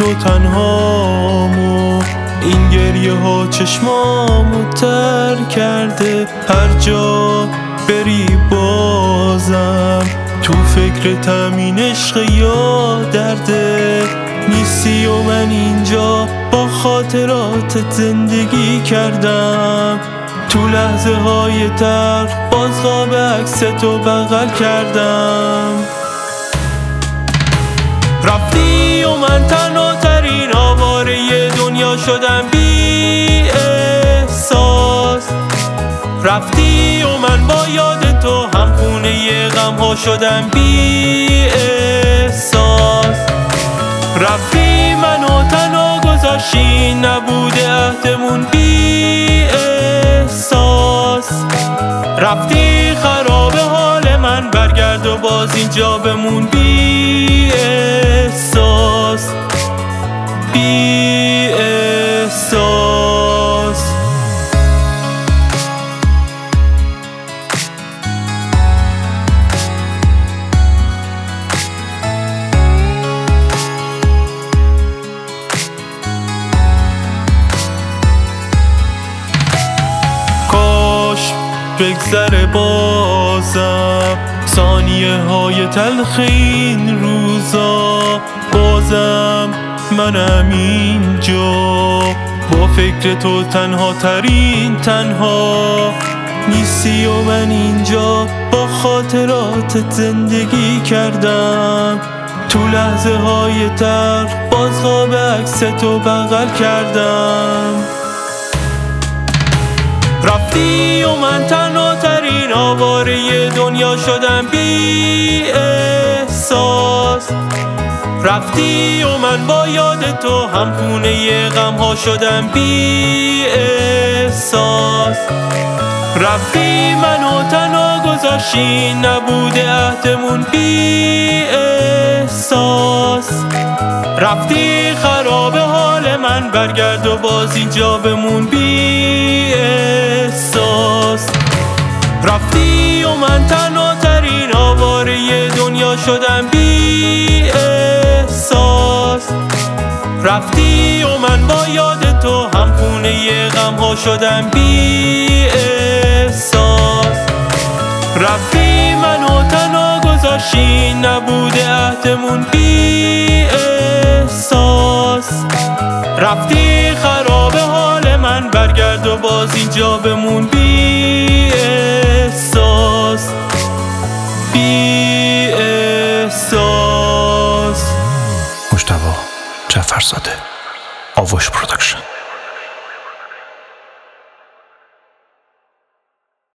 تو تنهامو، این گریه ها چشمامو تر کرده. هر جا بری بازم تو فکرتم، این عشق یا درده نیستی و من اینجا با خاطراتت زندگی کردم. تو لحظه های تلخ باز خواب عکستو بغل کردم. رفتی و من تنها ترین آواره دنیا شدم بی احساس. رفتی و من با یاد تو هم خونه غم ها شدم بی احساس. رفتی منو تنها گذاشتی، نبوده عهدمون بی احساس. رفتی خراب حال من، برگرد و باز اینجا بمون بی احساس. بی احساس. بگذره بازم ثانیه های تلخ این روزا، بازم منم اینجا با فکر تو تنها ترین. تنها نیستی و من اینجا با خاطراتت زندگی کردم. تو لحظه های تلخ باز خواب عکستو بغل کردم. رفتی و من تنها ترین آواره دنیا شدم بی احساس. رفتی و من با یاد تو هم خونه غم ها شدم بی احساس. رفتی منو تنها گذاشتی، نبوده عهدمون بی احساس. رفتی خراب حال من، برگرد و باز اینجا بمون بی احساس. رفتی و من تنها ترین آواره دنیا شدم بی احساس. رفتی و من با یاد تو هم خونه غم ها شدم بی احساس. رفتی منو تنها گذاشتی، نبوده عهدمون بی احساس. رفتی خراب حال من، برگرد و باز اینجا بمون بی احساس. بی احساس. مجتبی جعفرزاده، آوش پروداکشن.